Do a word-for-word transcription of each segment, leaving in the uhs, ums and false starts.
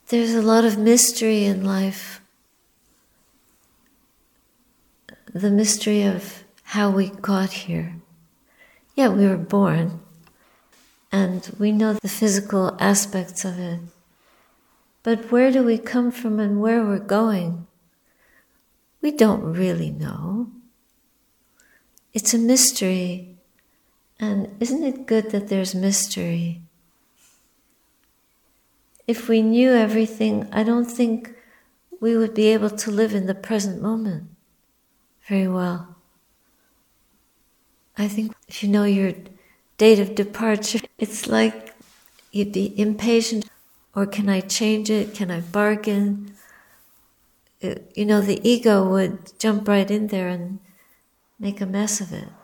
There's a lot of mystery in life. The mystery of how we got here. Yeah, we were born, and we know the physical aspects of it. But where do we come from and where we're going? We don't really know. It's a mystery, and isn't it good that there's mystery? If we knew everything, I don't think we would be able to live in the present moment very well. I think if you know your date of departure, it's like you'd be impatient, or can I change it? Can I bargain? It, you know, the ego would jump right in there and make a mess of it.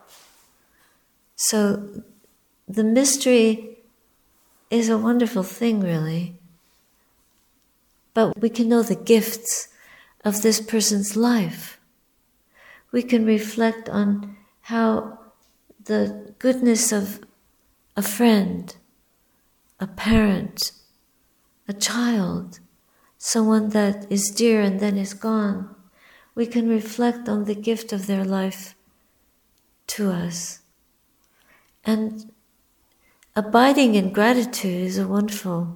So the mystery is a wonderful thing, really. But we can know the gifts of this person's life. We can reflect on how the goodness of a friend, a parent, a child, someone that is dear and then is gone, we can reflect on the gift of their life to us. And abiding in gratitude is a wonderful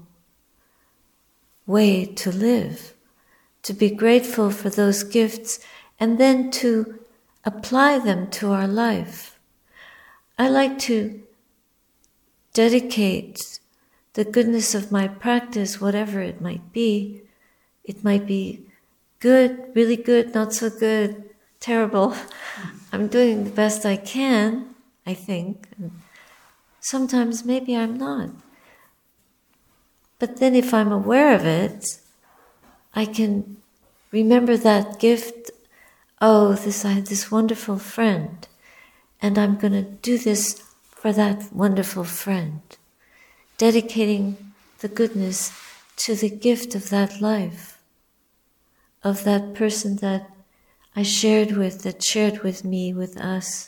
way to live, to be grateful for those gifts and then to apply them to our life. I like to dedicate the goodness of my practice, whatever it might be. It might be good, really good, not so good, terrible. I'm doing the best I can, I think. Sometimes maybe I'm not. But then if I'm aware of it, I can remember that gift. Oh, this I had this wonderful friend, and I'm going to do this for that wonderful friend, dedicating the goodness to the gift of that life, of that person that I shared with, that shared with me, with us.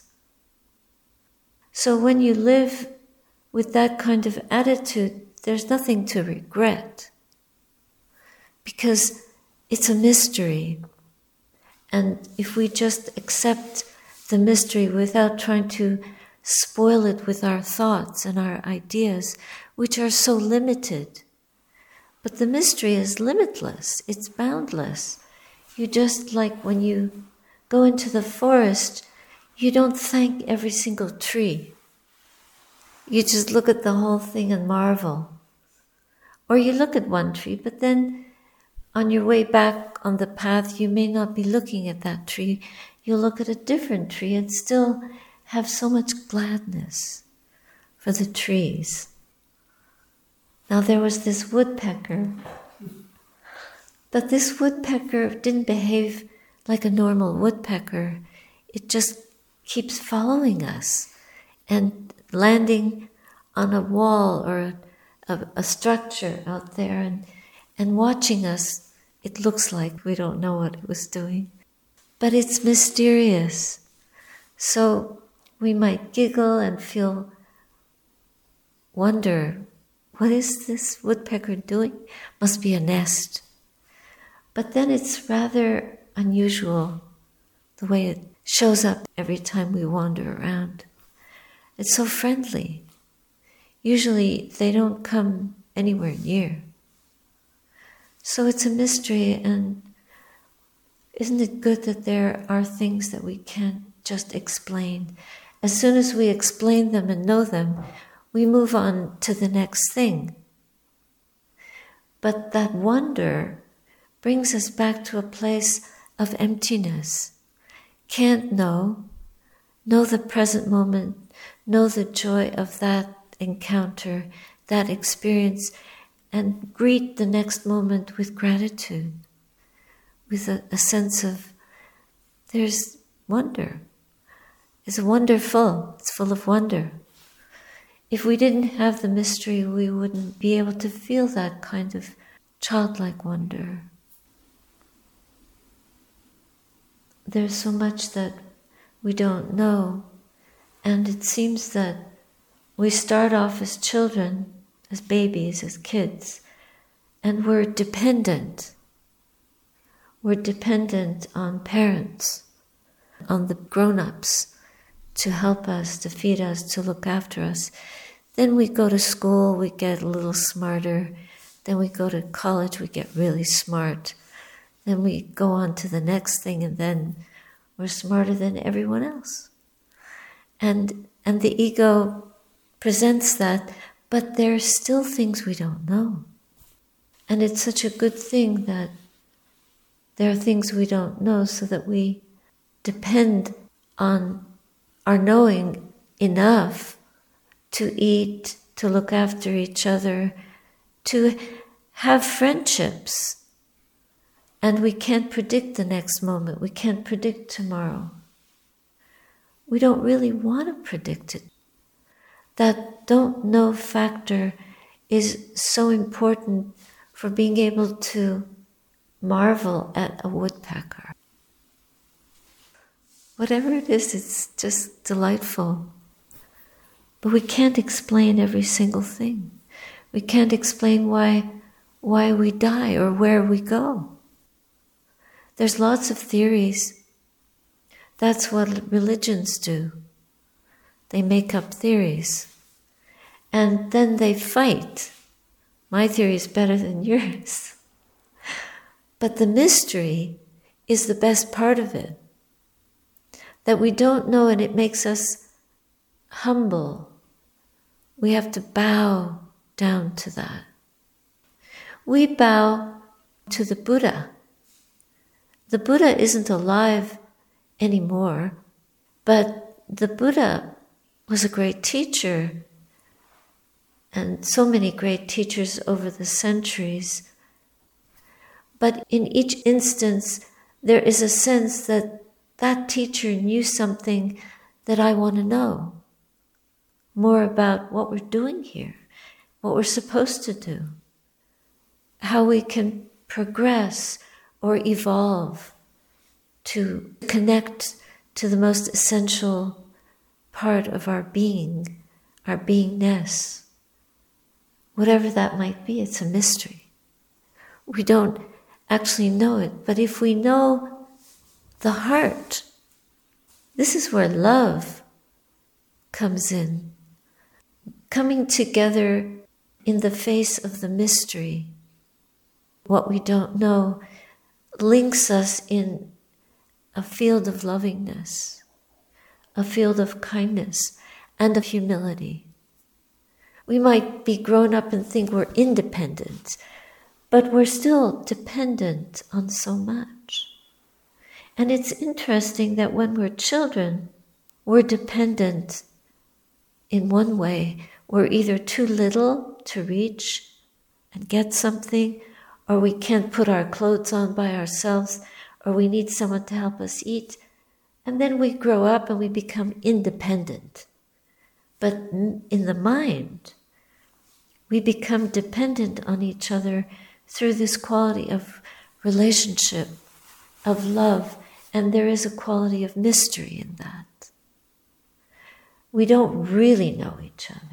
So when you live with that kind of attitude, there's nothing to regret, because it's a mystery. And if we just accept the mystery without trying to spoil it with our thoughts and our ideas, which are so limited. But the mystery is limitless, it's boundless. You just, like when you go into the forest, you don't thank every single tree. You just look at the whole thing and marvel. Or you look at one tree, but then on your way back on the path, you may not be looking at that tree. You'll look at a different tree and still have so much gladness for the trees. Now there was this woodpecker, but this woodpecker didn't behave like a normal woodpecker. It just keeps following us and landing on a wall or a, a, a structure out there and, and watching us. It looks like we don't know what it was doing, but it's mysterious. So we might giggle and feel wonder, what is this woodpecker doing? Must be a nest. But then it's rather unusual, the way it shows up every time we wander around. It's so friendly. Usually they don't come anywhere near. So it's a mystery, and isn't it good that there are things that we can't just explain? As soon as we explain them and know them, we move on to the next thing. But that wonder brings us back to a place of emptiness. Can't know, know the present moment, know the joy of that encounter, that experience, and greet the next moment with gratitude, with a, a sense of there's wonder. It's wonderful, it's full of wonder. If we didn't have the mystery, we wouldn't be able to feel that kind of childlike wonder. There's so much that we don't know, and it seems that we start off as children, as babies, as kids, And we're dependent. We're dependent on parents, on the grown-ups to help us, to feed us, to look after us. Then we go to school, we get a little smarter. Then we go to college, we get really smart. Then we go on to the next thing, and then we're smarter than everyone else. And, and the ego presents that, but there are still things we don't know. And it's such a good thing that there are things we don't know, so that we depend on our knowing enough to eat, to look after each other, to have friendships. And we can't predict the next moment. We can't predict tomorrow. We don't really want to predict it. That don't know factor is so important for being able to marvel at a woodpecker. Whatever it is, it's just delightful. But we can't explain every single thing. We can't explain why, why we die or where we go. There's lots of theories. That's what religions do. They make up theories. And then they fight. My theory is better than yours. But the mystery is the best part of it. That we don't know, and it makes us humble. We have to bow down to that. We bow to the Buddha. The Buddha isn't alive anymore, but the Buddha was a great teacher, and so many great teachers over the centuries. But in each instance, there is a sense that that teacher knew something that I want to know. More about what we're doing here, what we're supposed to do, how we can progress or evolve to connect to the most essential part of our being, our beingness. Whatever that might be, it's a mystery. We don't actually know it, but if we know the heart, this is where love comes in. Coming together in the face of the mystery. What we don't know links us in a field of lovingness, a field of kindness, and of humility. We might be grown up and think we're independent, but we're still dependent on so much. And it's interesting that when we're children, we're dependent in one way. We're either too little to reach and get something, or we can't put our clothes on by ourselves, or we need someone to help us eat. And then we grow up and we become independent. But in the mind, we become dependent on each other through this quality of relationship, of love, and there is a quality of mystery in that. We don't really know each other.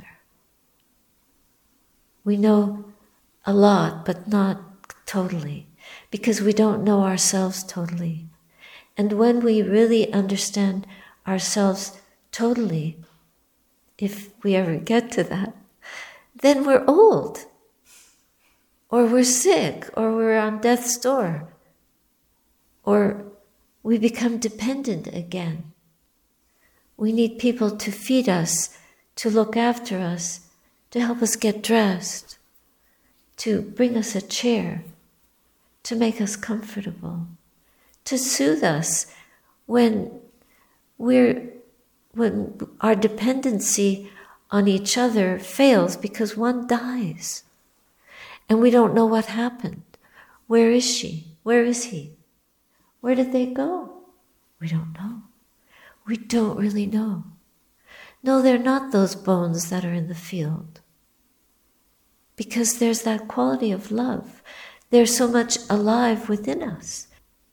We know a lot, but not totally, because we don't know ourselves totally. And when we really understand ourselves totally, if we ever get to that, then we're old, or we're sick, or we're on death's door, or we become dependent again. We need people to feed us, to look after us, to help us get dressed, to bring us a chair, to make us comfortable, to soothe us when we're when our dependency on each other fails because one dies and we don't know what happened. Where is she? Where is he? Where did they go? We don't know. We don't really know. No, they're not those bones that are in the field. Because there's that quality of love. They're so much alive within us.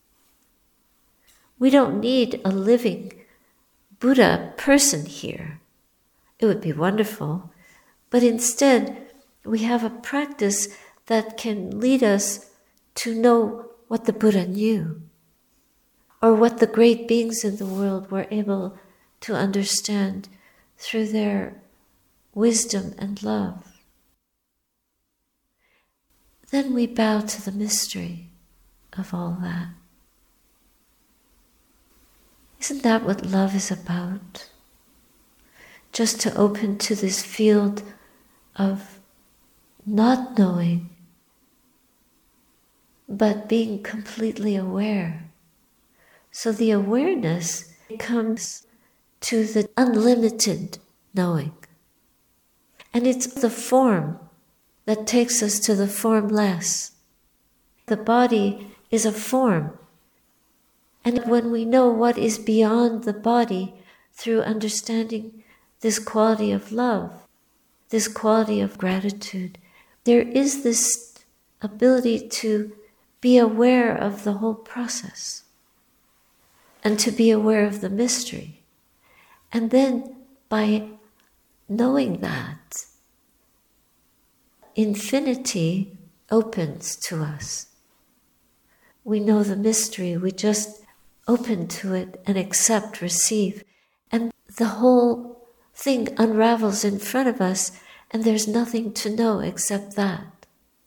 We don't need a living Buddha person here. It would be wonderful. But instead, we have a practice that can lead us to know what the Buddha knew, or what the great beings in the world were able to understand through their wisdom and love. Then we bow to the mystery of all that. Isn't that what love is about? Just to open to this field of not knowing, but being completely aware. So the awareness comes to the unlimited knowing. And it's the form that takes us to the formless. The body is a form. And when we know what is beyond the body through understanding this quality of love, this quality of gratitude, there is this ability to be aware of the whole process and to be aware of the mystery. And then by knowing that, infinity opens to us. We know the mystery, we just open to it and accept, receive, and the whole thing unravels in front of us, and there's nothing to know except that.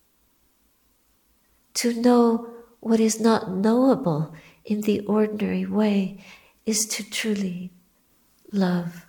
To know what is not knowable in the ordinary way is to truly love.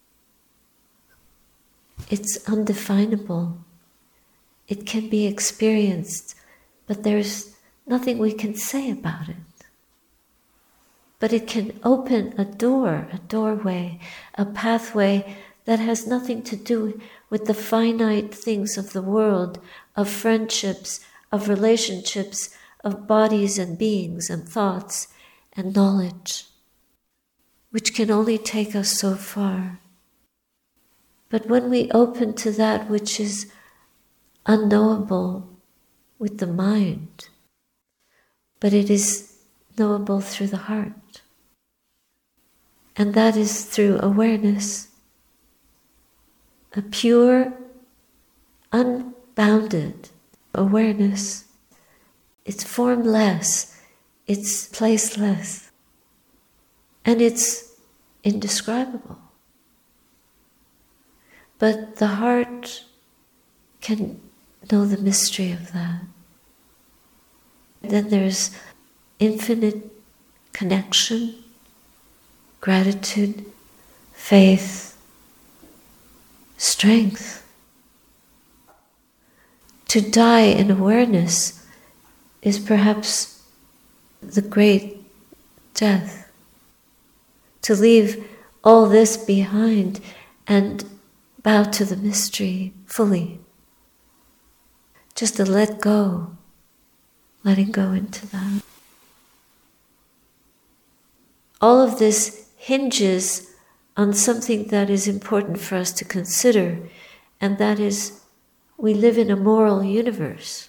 It's undefinable. It can be experienced, but there's nothing we can say about it. But it can open a door, a doorway, a pathway that has nothing to do with the finite things of the world, of friendships, of relationships, of bodies and beings and thoughts and knowledge, which can only take us so far. But when we open to that which is unknowable with the mind, but it is knowable through the heart, and that is through awareness, a pure, unbounded awareness. It's formless, it's placeless, and it's indescribable. But the heart can know the mystery of that. Then there's infinite connection, gratitude, faith, strength. To die in awareness is perhaps the great death. To leave all this behind and bow to the mystery fully. Just to let go, letting go into that. All of this hinges on something that is important for us to consider, and that is we live in a moral universe.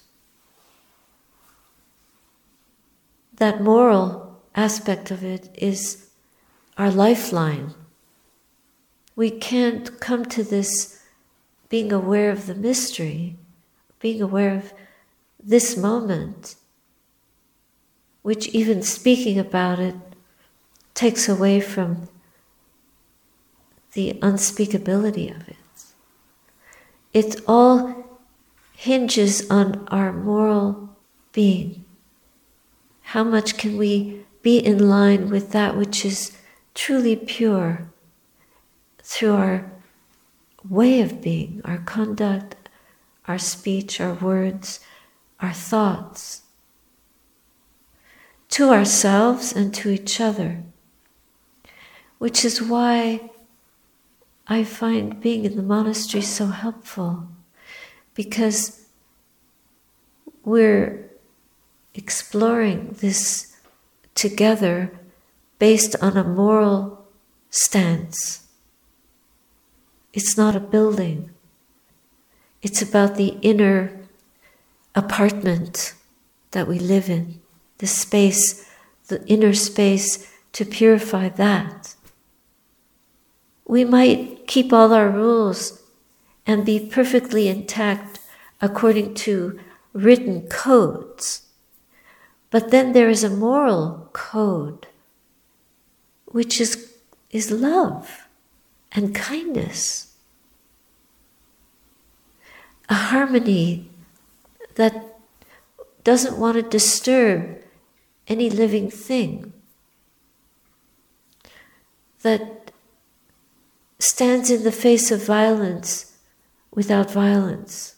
That moral aspect of it is our lifeline. We can't come to this being aware of the mystery, being aware of this moment, which even speaking about it takes away from the unspeakability of it. It all hinges on our moral being. How much can we be in line with that which is truly pure through our way of being, our conduct, our speech, our words, our thoughts, to ourselves and to each other, which is why I find being in the monastery so helpful, because we're exploring this together based on a moral stance. It's not a building. It's about the inner apartment that we live in, the space, the inner space to purify that. We might keep all our rules and be perfectly intact according to written codes. But then there is a moral code, which is, is love and kindness. A harmony that doesn't want to disturb any living thing, that stands in the face of violence without violence.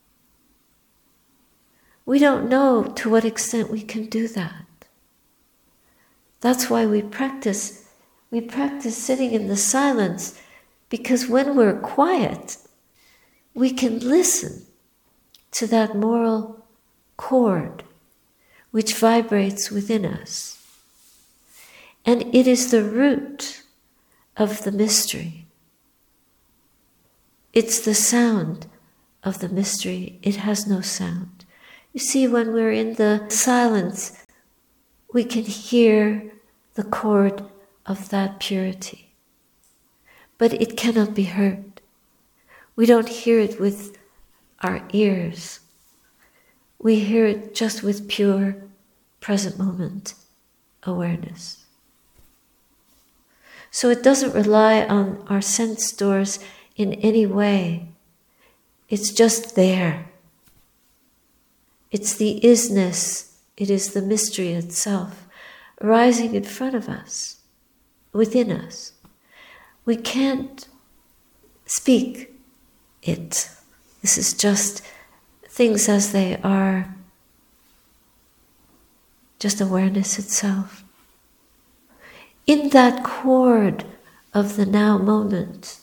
We don't know to what extent we can do that. That's why we practice. We practice sitting in the silence, because when we're quiet, we can listen to that moral chord which vibrates within us. And it is the root of the mystery. It's the sound of the mystery. It has no sound. You see, when we're in the silence, we can hear the chord of that purity. But it cannot be heard. We don't hear it with our ears. We hear it just with pure, present moment awareness. So it doesn't rely on our sense doors in any way. It's just there. It's the isness. It is the mystery itself, rising in front of us, within us. We can't speak it. This is just things as they are, just awareness itself. In that chord of the now moment,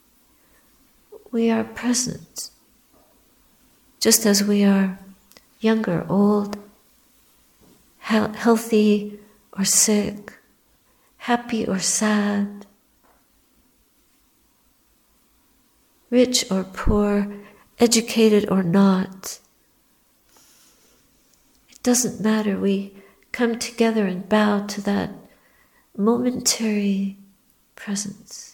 we are present, just as we are younger, old, he- healthy or sick, happy or sad, rich or poor, educated or not. It doesn't matter. We come together and bow to that momentary presence.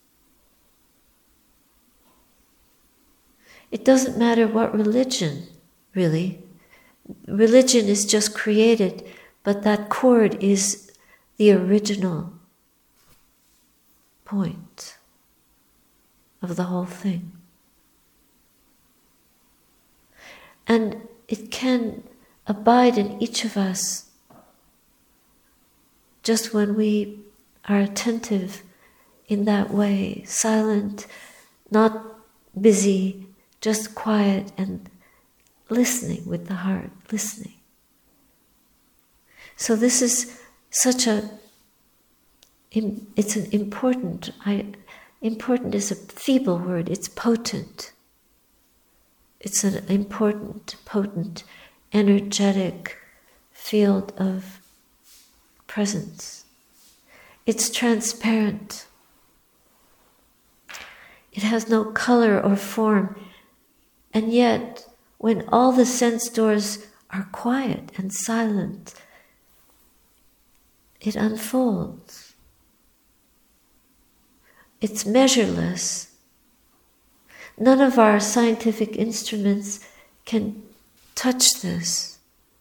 It doesn't matter what religion, really. Religion is just created, but that chord is the original point of the whole thing. And it can abide in each of us just when we are attentive in that way, silent, not busy, just quiet and listening with the heart, listening. So this is such a, it's an important, I, important is a feeble word, it's potent. It's an important, potent, energetic field of presence. It's transparent. It has no color or form. And yet, when all the sense doors are quiet and silent, it unfolds. It's measureless. None of our scientific instruments can touch this.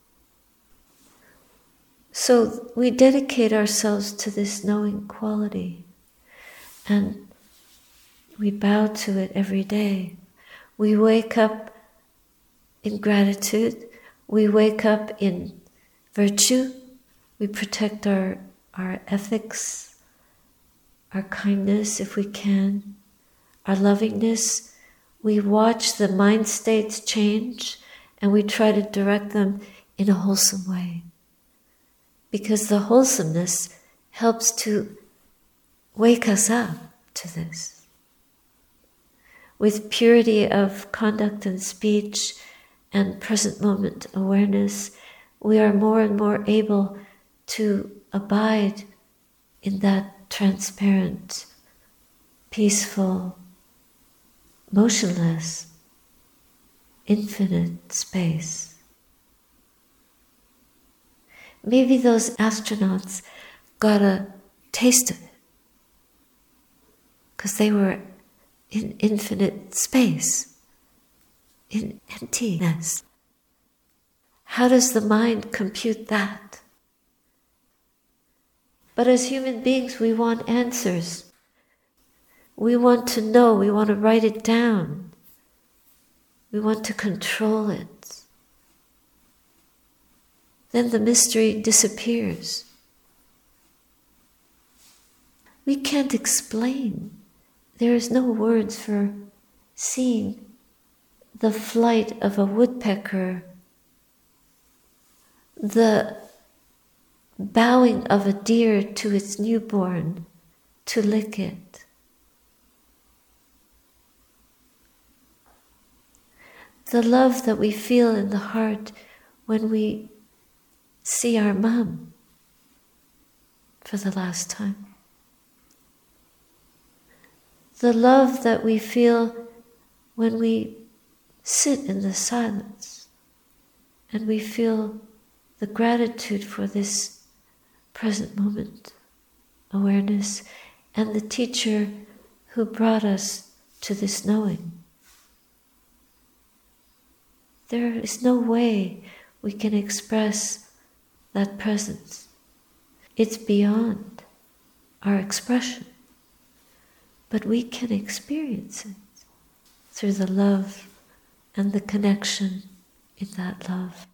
So we dedicate ourselves to this knowing quality, and we bow to it every day. We wake up in gratitude, we wake up in virtue, we protect our, our ethics, our kindness if we can, our lovingness. We watch the mind states change and we try to direct them in a wholesome way. Because the wholesomeness helps to wake us up to this. With purity of conduct and speech and present moment awareness, we are more and more able to abide in that transparent, peaceful, motionless, infinite space. Maybe those astronauts got a taste of it because they were in infinite space, in emptiness. How does the mind compute that? But as human beings, we want answers. We want to know, we want to write it down. We want to control it. Then the mystery disappears. We can't explain. There is no words for seeing the flight of a woodpecker, the bowing of a deer to its newborn to lick it. The love that we feel in the heart when we see our mom for the last time. The love that we feel when we sit in the silence and we feel the gratitude for this present moment awareness and the teacher who brought us to this knowing. There is no way we can express that presence. It's beyond our expression. But we can experience it through the love and the connection in that love.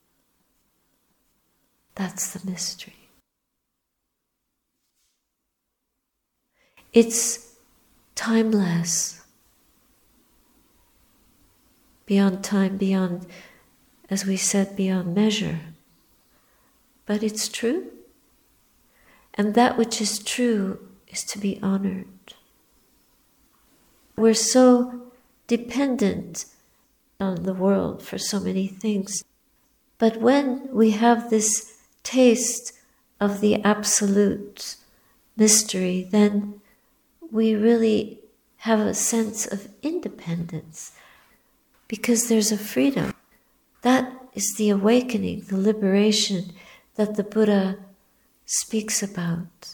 That's the mystery. It's timeless. Beyond time, beyond, as we said, beyond measure. But it's true. And that which is true is to be honored. We're so dependent on the world for so many things. But when we have this taste of the absolute mystery, then we really have a sense of independence because there's a freedom. That is the awakening, the liberation that the Buddha speaks about.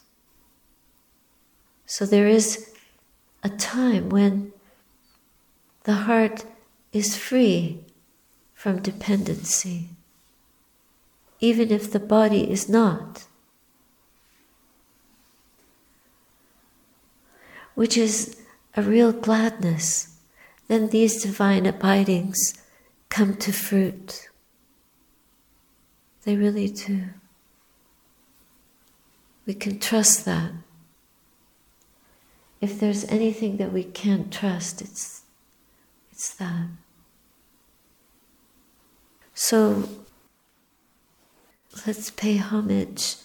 So there is a time when the heart is free from dependency, even if the body is not, which is a real gladness. Then these divine abidings come to fruit. They really do. We can trust that. If there's anything that we can't trust, it's, it's that. So let's pay homage